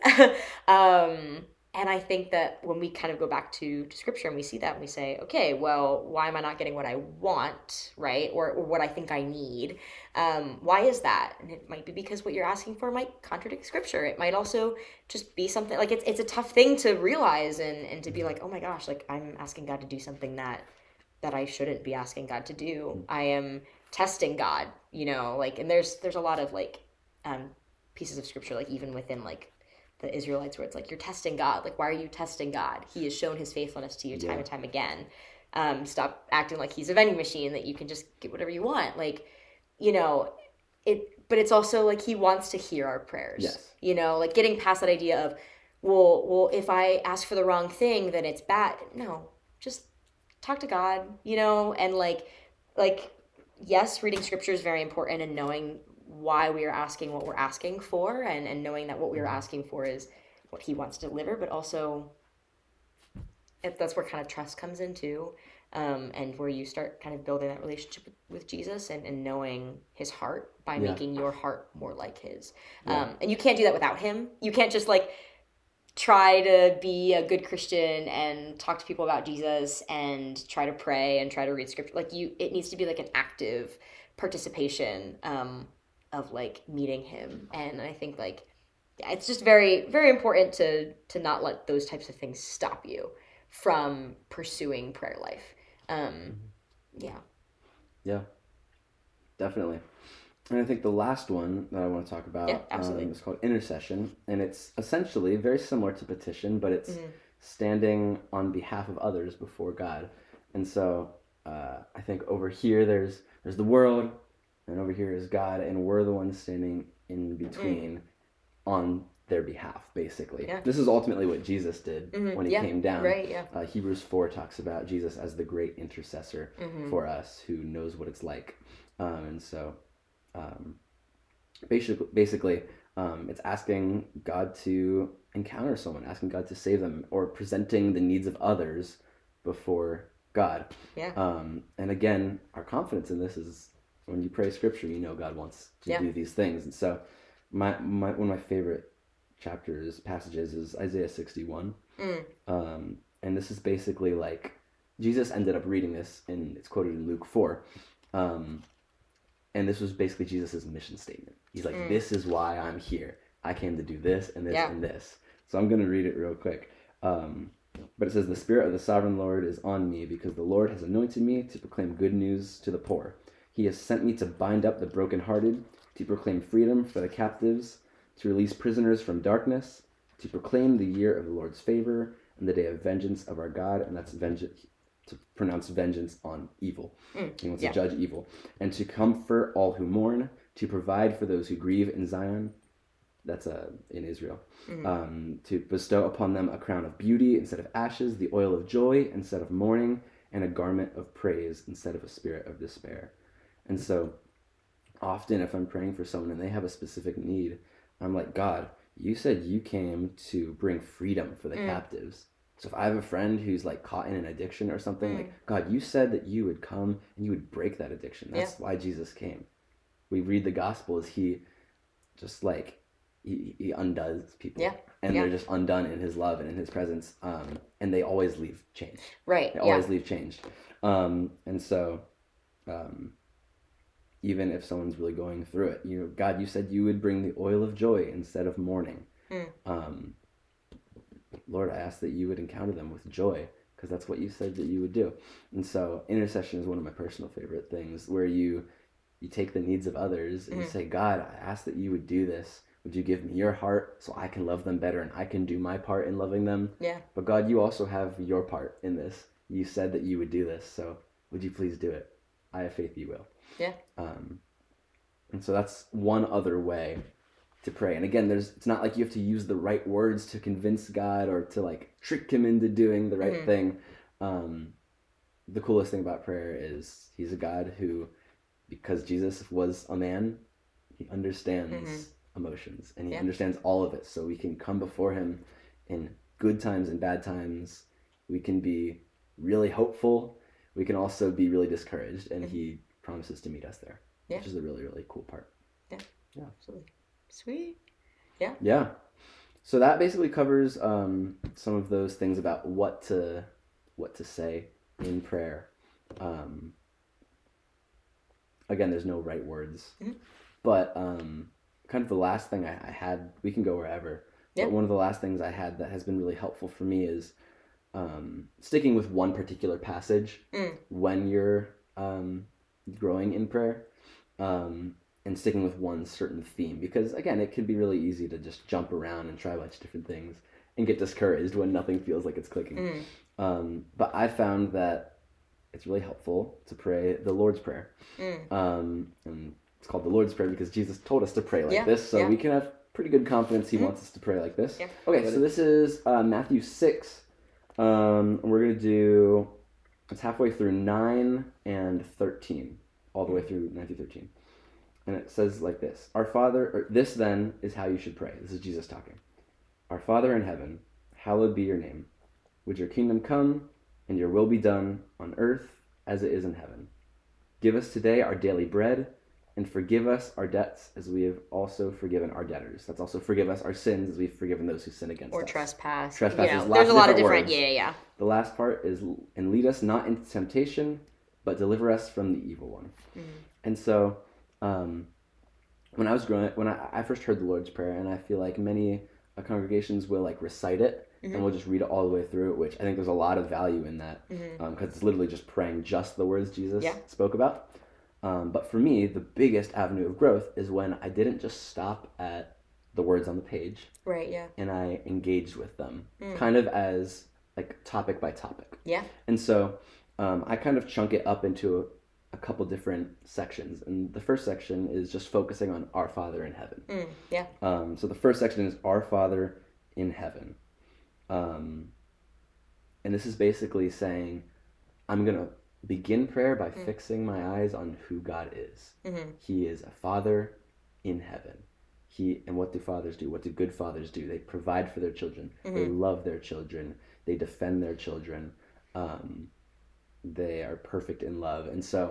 And I think that when we kind of go back to scripture and we see that and we say, okay, well, why am I not getting what I want, right? Or what I think I need? Why is that? And it might be because what you're asking for might contradict scripture. It might also just be something like it's a tough thing to realize and to be like, oh my gosh, like I'm asking God to do something that I shouldn't be asking God to do. I am testing God, you know, like, and there's a lot of like pieces of scripture, like even within like the Israelites, where it's like, you're testing God. Like, why are you testing God? He has shown his faithfulness to you time and time again. Stop acting like he's a vending machine that you can just get whatever you want. Like, you know, but it's also like he wants to hear our prayers. Yes. You know, like getting past that idea of, well, if I ask for the wrong thing, then it's bad. No, just talk to God, you know, and like, yes, reading scripture is very important, and knowing why we are asking what we're asking for, and knowing that what we are asking for is what he wants to deliver, but also that's where kind of trust comes into, and where you start kind of building that relationship with Jesus and knowing his heart by making your heart more like his. And you can't do that without him. You can't just like try to be a good Christian and talk to people about Jesus and try to pray and try to read scripture. Like it needs to be like an active participation of like meeting him. And I think like it's just very, very important to not let those types of things stop you from pursuing prayer life. Yeah, definitely. And I think the last one that I want to talk about is called intercession, and it's essentially very similar to petition, but it's standing on behalf of others before God. And so I think over here there's the world, and over here is God, and we're the ones standing in between on their behalf, basically. Yeah. This is ultimately what Jesus did when he came down. Right, yeah. Hebrews 4 talks about Jesus as the great intercessor for us, who knows what it's like. And so basically, it's asking God to encounter someone, asking God to save them, or presenting the needs of others before God. Yeah. And again, our confidence in this is when you pray scripture, you know God wants to do these things. And so my one of my favorite passages is Isaiah 61. And this is basically like, Jesus ended up reading this, and it's quoted in Luke 4. And this was basically Jesus' mission statement. He's like, this is why I'm here. I came to do this and this and this. So I'm going to read it real quick. But it says, the Spirit of the Sovereign Lord is on me, because the Lord has anointed me to proclaim good news to the poor. He has sent me to bind up the brokenhearted, to proclaim freedom for the captives, to release prisoners from darkness, to proclaim the year of the Lord's favor and the day of vengeance of our God. And that's vengeance, to pronounce vengeance on evil. He wants to judge evil. And to comfort all who mourn, to provide for those who grieve in Zion. That's in Israel. To bestow upon them a crown of beauty instead of ashes, the oil of joy instead of mourning, and a garment of praise instead of a spirit of despair. And so often if I'm praying for someone and they have a specific need, I'm like, God, you said you came to bring freedom for the captives. So if I have a friend who's like caught in an addiction or something, like, God, you said that you would come and you would break that addiction. That's why Jesus came. We read the gospel as he just like, he undoes people. And they're just undone in his love and in his presence. And they always leave changed. Right. They always leave changed. And so, even if someone's really going through it, you know, God, you said you would bring the oil of joy instead of mourning. Lord, I ask that you would encounter them with joy, because that's what you said that you would do. And so intercession is one of my personal favorite things, where you take the needs of others and you say, God, I ask that you would do this. Would you give me your heart so I can love them better and I can do my part in loving them? But God, you also have your part in this. You said that you would do this, so would you please do it? I have faith you will. And so that's one other way to pray. And again, it's not like you have to use the right words to convince God or to like trick him into doing the right thing. The coolest thing about prayer is he's a God who, because Jesus was a man, he understands emotions and he understands all of it. So we can come before him in good times and bad times. We can be really hopeful. We can also be really discouraged, and he promises to meet us there, which is a really, really cool part. Yeah, absolutely. Sweet. So that basically covers some of those things about what to say in prayer. Again, there's no right words, but kind of the last thing I had, we can go wherever, but one of the last things I had that has been really helpful for me is sticking with one particular passage when you're growing in prayer, and sticking with one certain theme, because again, it can be really easy to just jump around and try a bunch of different things and get discouraged when nothing feels like it's clicking. But I found that it's really helpful to pray the Lord's Prayer. And it's called the Lord's Prayer because Jesus told us to pray like this, so we can have pretty good confidence he wants us to pray like this. Okay, so this is Matthew 6. We're going to do, it's halfway through 9 and 13, all the way through 9 through 13. And it says like this: Our Father, or this then is how you should pray. This is Jesus talking. Our Father in heaven, hallowed be your name. Would your kingdom come, and your will be done on earth as it is in heaven. Give us today our daily bread, and forgive us our debts as we have also forgiven our debtors. That's also forgive us our sins as we've forgiven those who sin against us. Or trespass. Trespasses. You know, there's a lot of different, words. The last part is, and lead us not into temptation, but deliver us from the evil one. And so, when I was growing up, when I first heard the Lord's Prayer, and I feel like many congregations will like recite it, and we'll just read it all the way through, which I think there's a lot of value in that, because it's literally just praying just the words Jesus spoke about. But for me, the biggest avenue of growth is when I didn't just stop at the words on the page, and I engaged with them, kind of as like topic by topic. And so I kind of chunk it up into a couple different sections, and the first section is just focusing on Our Father in Heaven. So the first section is Our Father in Heaven, and this is basically saying I'm gonna begin prayer by fixing my eyes on who God is. He is a Father in heaven. And what do fathers do? What do good fathers do? They provide for their children. They love their children. They defend their children. They are perfect in love. And so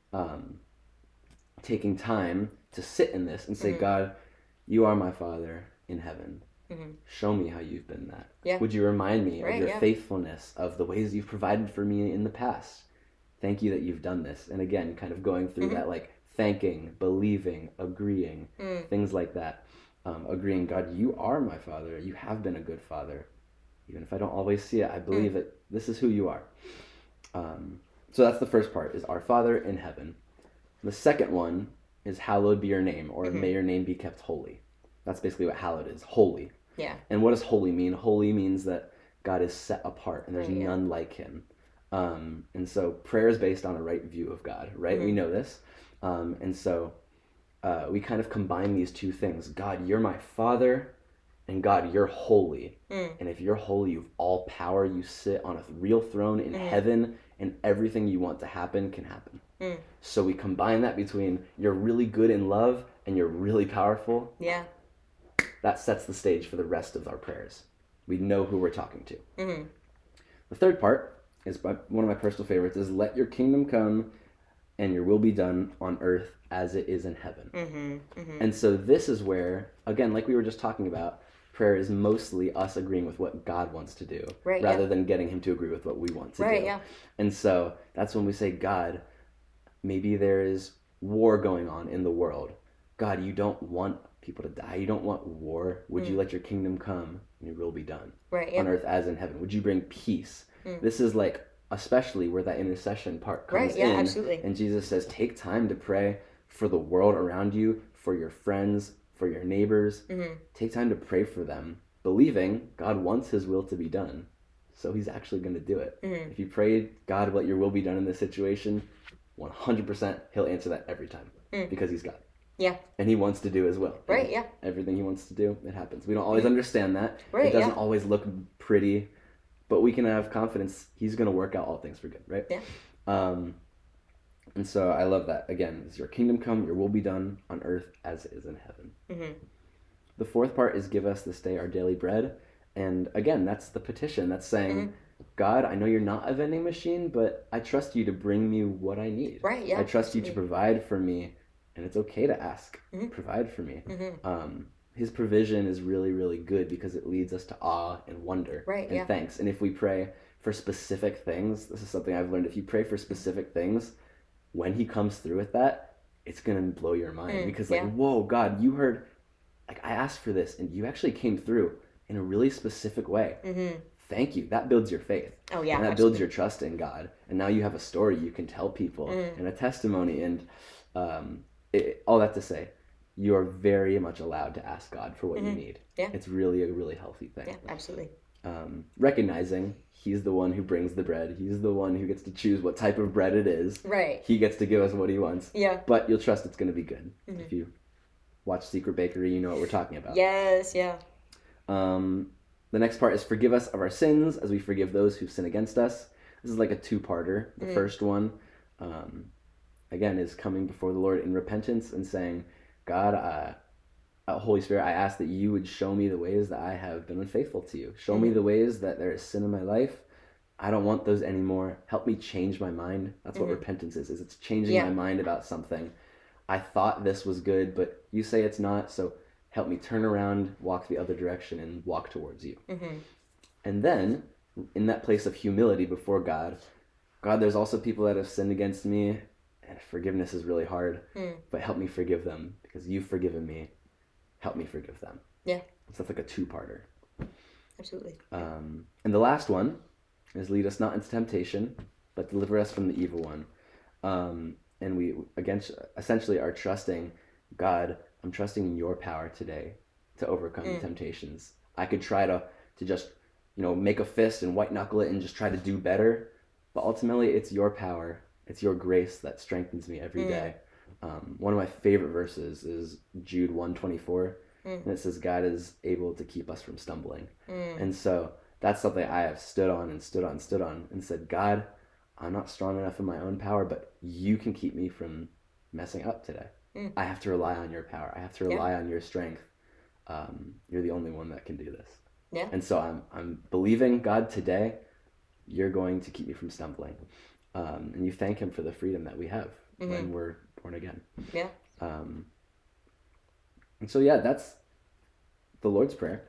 taking time to sit in this and say, God, you are my Father in heaven. Show me how you've been that. Would you remind me of your faithfulness, of the ways you've provided for me in the past? Thank you that you've done this. And again, kind of going through that, like thanking, believing, agreeing, things like that. Agreeing, God, you are my Father. You have been a good Father. Even if I don't always see it, I believe that this is who you are. So that's the first part, is Our Father in heaven. The second one is hallowed be your name, or may your name be kept holy. That's basically what hallowed is, holy. And what does holy mean? Holy means that God is set apart and there's none like him. And so prayer is based on a right view of God, right? We know this. And so we kind of combine these two things. God, you're my Father, and God, you're holy. And if you're holy, you have all power. You sit on a real throne in heaven, and everything you want to happen can happen. So we combine that between you're really good in love and you're really powerful. Yeah. That sets the stage for the rest of our prayers. We know who we're talking to. The third part is one of my personal favorites, is let your kingdom come and your will be done on earth as it is in heaven. And so this is where, again, like we were just talking about, prayer is mostly us agreeing with what God wants to do, rather than getting him to agree with what we want to do. Yeah. And so that's when we say, God, maybe there is war going on in the world. God, you don't want people to die. You don't want war. Would you let your kingdom come and your will be done on earth as in heaven? Would you bring peace? This is like especially where that intercession part comes in. Absolutely. And Jesus says, take time to pray for the world around you, for your friends, for your neighbors. Take time to pray for them, believing God wants his will to be done. So he's actually going to do it. If you pray, God, let your will be done in this situation, 100% he'll answer that every time because he's God. Yeah. And he wants to do as well. Right, yeah. Everything he wants to do, it happens. We don't always understand that. It doesn't always look pretty, but we can have confidence he's going to work out all things for good, right? Yeah. And so I love that. Again, is your kingdom come, your will be done on earth as it is in heaven. The fourth part is give us this day our daily bread. And again, that's the petition. That's saying, God, I know you're not a vending machine, but I trust you to bring me what I need. Right, yeah. I trust you to provide for me, and it's okay to ask. Provide for me. His provision is really, really good because it leads us to awe and wonder and thanks. And if we pray for specific things, this is something I've learned. If you pray for specific things, when he comes through with that, it's going to blow your mind because whoa, God, you heard, like I asked for this and you actually came through in a really specific way. Thank you. That builds your faith. Oh yeah. And that builds your trust in God. And now you have a story you can tell people and a testimony. And all that to say, you are very much allowed to ask God for what you need. Yeah. It's really a really healthy thing. Yeah, absolutely. Recognizing he's the one who brings the bread. He's the one who gets to choose what type of bread it is. Right. He gets to give us what he wants. Yeah. But you'll trust it's going to be good. If you watch Secret Bakery, you know what we're talking about. Yes, yeah. The next part is forgive us of our sins as we forgive those who sin against us. This is like a two-parter. The first one, again, is coming before the Lord in repentance and saying, God, Holy Spirit, I ask that you would show me the ways that I have been unfaithful to you. Show me the ways that there is sin in my life. I don't want those anymore. Help me change my mind. That's what repentance is it's changing my mind about something. I thought this was good, but you say it's not, so help me turn around, walk the other direction, and walk towards you. And then, in that place of humility before God, there's also people that have sinned against me, and forgiveness is really hard, but help me forgive them, because you've forgiven me. Help me forgive them. Yeah. So that's like a two-parter. Absolutely. And the last one is lead us not into temptation, but deliver us from the evil one. And we, again, essentially are trusting, God, I'm trusting in your power today to overcome the temptations. I could try to just, make a fist and white knuckle it and just try to do better. But ultimately, it's your power. It's your grace that strengthens me every day. One of my favorite verses is Jude 1:24. And it says, God is able to keep us from stumbling. And so that's something I have stood on and said, God, I'm not strong enough in my own power, but you can keep me from messing up today. I have to rely on your power. I have to rely on your strength. You're the only one that can do this. Yeah. And so I'm believing, God, today you're going to keep me from stumbling. And you thank him for the freedom that we have when we're born again. Yeah. And so, that's the Lord's Prayer.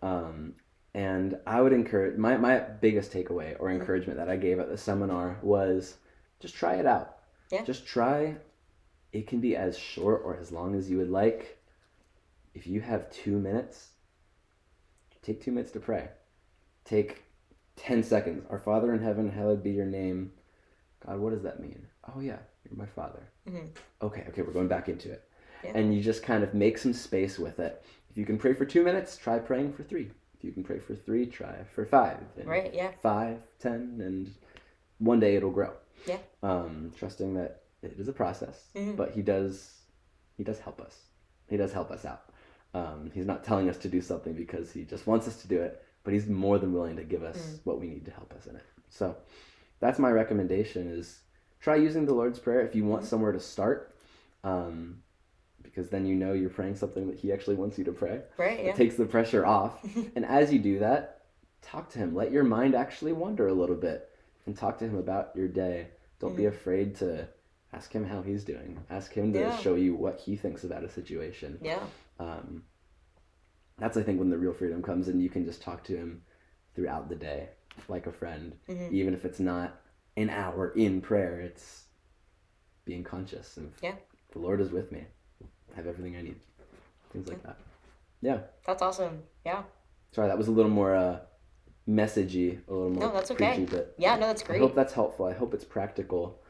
And I would encourage, my biggest takeaway or encouragement that I gave at the seminar was just try it out. Yeah. Just try. It can be as short or as long as you would like. If you have 2 minutes, take 2 minutes to pray. Take 10 seconds. Our Father in heaven, hallowed be your name. God, what does that mean? Oh yeah, you're my Father. Okay, we're going back into it. Yeah. And you just kind of make some space with it. If you can pray for 2 minutes, try praying for 3. If you can pray for 3, try for 5. And 5, 10, and one day it'll grow. Yeah. Trusting that it is a process, but he does help us. He does help us out. He's not telling us to do something because he just wants us to do it, but he's more than willing to give us what we need to help us in it. So that's my recommendation is try using the Lord's Prayer if you want somewhere to start. Because then you're praying something that he actually wants you to pray. Right, yeah. It takes the pressure off. And as you do that, talk to him. Let your mind actually wander a little bit and talk to him about your day. Don't be afraid to ask him how he's doing. Ask him to show you what he thinks about a situation. Yeah. That's, I think, when the real freedom comes, and you can just talk to him throughout the day like a friend. Even if it's not an hour in prayer, it's being conscious of the Lord is with me. I have everything I need. Things like that. Yeah. That's awesome. Yeah. Sorry, that was a little more messagey, a little more No, that's okay. preachy, but yeah, no, that's great. I hope that's helpful. I hope it's practical.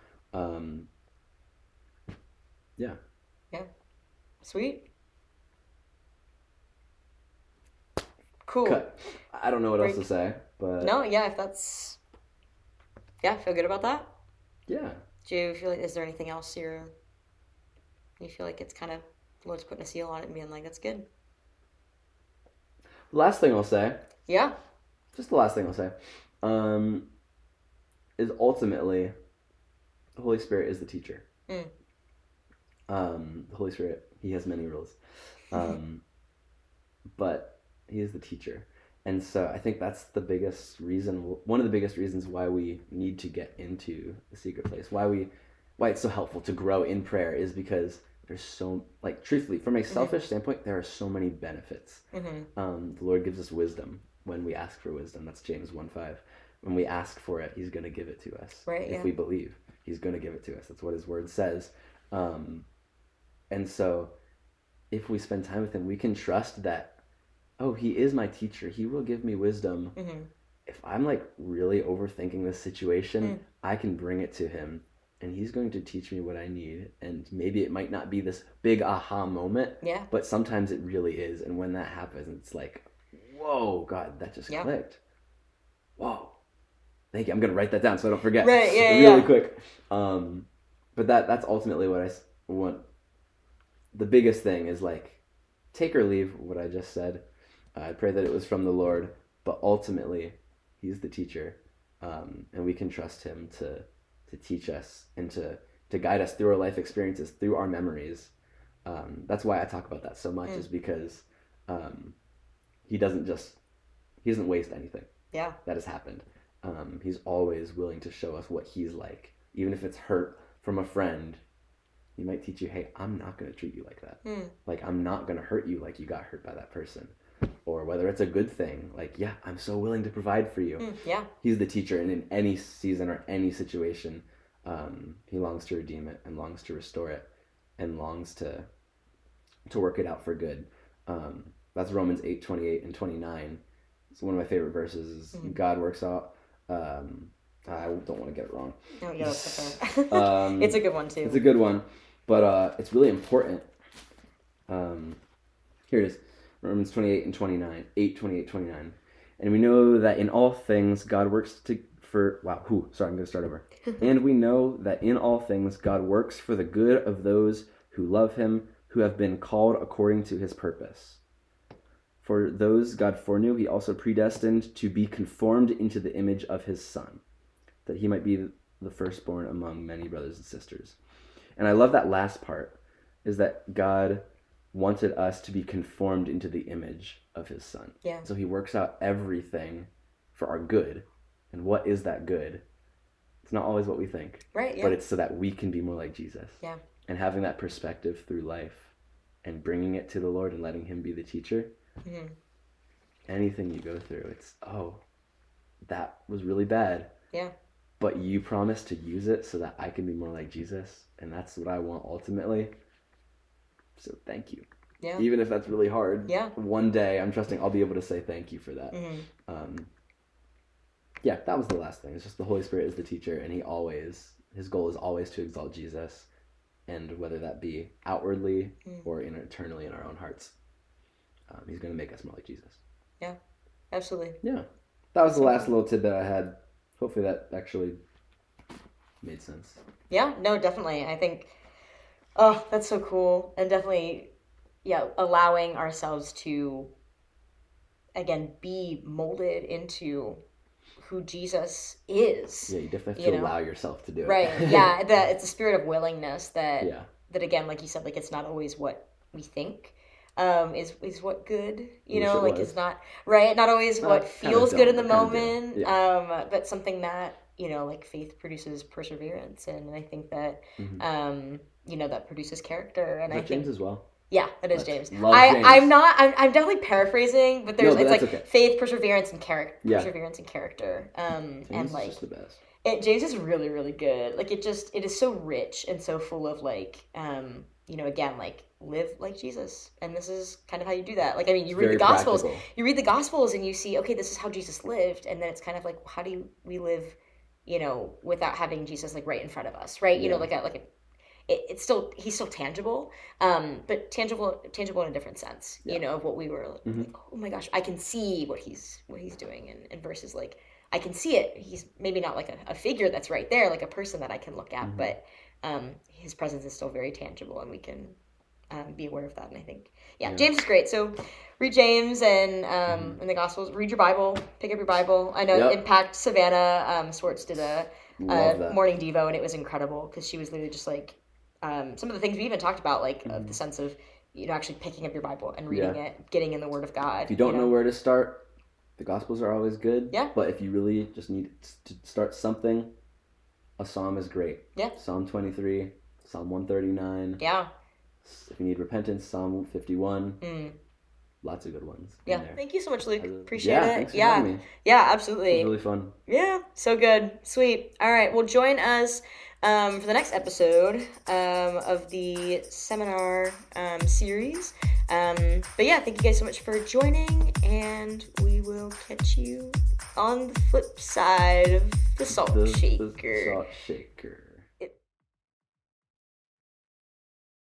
Yeah. Yeah. Sweet. Cool. Cut. I don't know what else to say, but no, yeah, if that's feel good about that? Yeah. Do you feel like is there anything else you feel like it's kind of Lord's putting a seal on it and being like, that's good? The last thing I'll say. Yeah. Just the last thing I'll say. Is ultimately the Holy Spirit is the teacher. The Holy Spirit, he has many rules. But he is the teacher. And so I think that's the biggest reason, one of the biggest reasons why we need to get into the secret place, why it's so helpful to grow in prayer is because there's so, like, truthfully, from a selfish standpoint, there are so many benefits. The Lord gives us wisdom when we ask for wisdom. That's James 1:5. When we ask for it, he's going to give it to us. Right, if we believe, he's going to give it to us. That's what his word says. And so if we spend time with him, we can trust that, oh, he is my teacher. He will give me wisdom. If I'm, like, really overthinking this situation, I can bring it to him, and he's going to teach me what I need. And maybe it might not be this big aha moment, but sometimes it really is. And when that happens, it's like, whoa, God, that just clicked. Whoa. Thank you. I'm going to write that down so I don't forget. Right, really quick. But that's ultimately what I want. The biggest thing is, like, take or leave what I just said. I pray that it was from the Lord, but ultimately, he's the teacher, and we can trust him to teach us and to guide us through our life experiences, through our memories. That's why I talk about that so much, is because he doesn't waste anything that has happened. He's always willing to show us what he's like. Even if it's hurt from a friend, he might teach you, hey, I'm not going to treat you like that. Like, I'm not going to hurt you like you got hurt by that person. Or whether it's a good thing, like, yeah, I'm so willing to provide for you. He's the teacher, and in any season or any situation, he longs to redeem it and longs to restore it and longs to work it out for good. That's Romans 8:28 and 29. It's one of my favorite verses. God works out. I don't want to get it wrong. Oh, yeah, that's okay. It's a good one, too. It's a good one, but it's really important. Here it is. Romans 28 and 29. 8:28-29. And we know that in all things God works I'm going to start over. And we know that in all things God works for the good of those who love him, who have been called according to his purpose. For those God foreknew, he also predestined to be conformed into the image of his Son, that he might be the firstborn among many brothers and sisters. And I love that last part, is that God wanted us to be conformed into the image of his Son. Yeah. So he works out everything for our good. And what is that good? It's not always what we think. Right, yeah. But it's so that we can be more like Jesus. Yeah. And having that perspective through life and bringing it to the Lord and letting him be the teacher. Anything you go through, it's, oh, that was really bad. Yeah. But you promised to use it so that I can be more like Jesus. And that's what I want ultimately. So thank you. Yeah. Even if that's really hard. Yeah. One day I'm trusting I'll be able to say thank you for that. Yeah, that was the last thing. It's just the Holy Spirit is the teacher, and his goal is always to exalt Jesus, and whether that be outwardly or internally in our own hearts. He's going to make us more like Jesus. Yeah, absolutely. Yeah. That was the last little tidbit I had. Hopefully that actually made sense. Yeah, no, definitely. I think, oh, that's so cool. And definitely, allowing ourselves to, again, be molded into who Jesus is. Yeah, you definitely have to allow yourself to do it. Right. Yeah. It's a spirit of willingness that yeah. that again, like you said, like it's not always what we think. Is what good, you know, like is not right, not always what feels good in the moment, yeah. But something that, you know, like faith produces perseverance, and I think that you know, that produces character, and I think James as well. Yeah, that is James. James. I'm definitely paraphrasing, but there's it's like okay. faith, perseverance, and character. Yeah. Perseverance and character. James and like is just the best. James is really, really good. Like it is so rich and so full of like you know, again, like live like Jesus, and this is kind of how you do that. Like, I mean, you read the Gospels, and you see, okay, this is how Jesus lived, and then it's kind of like, how do we live, you know, without having Jesus like right in front of us, right? You know, it's still, he's still tangible, but tangible in a different sense, you know, of what we were like, oh my gosh, I can see what he's doing, and versus like I can see it. He's maybe not like a figure that's right there, like a person that I can look at, but his presence is still very tangible, and we can be aware of that. And I think, James is great. So read James and the Gospels. Read your Bible. Pick up your Bible. I know Impact Savannah Swartz did a morning devo, and it was incredible because she was literally just like some of the things we even talked about, like the sense of, you know, actually picking up your Bible and reading it, getting in the Word of God. If you don't know where to start, the Gospels are always good. Yeah. But if you really just need to start something, a psalm is great. Yeah. Psalm 23, Psalm 139. Yeah. If you need repentance, Psalm 51. Lots of good ones. Yeah. Thank you so much, Luke. Appreciate it. Thanks for having me. Yeah, absolutely. It was really fun. Yeah. So good. Sweet. All right. Well, join us for the next episode of the seminar series. But yeah, thank you guys so much for joining, and we will catch you on the flip side of the Salt Shaker. The Salt Shaker.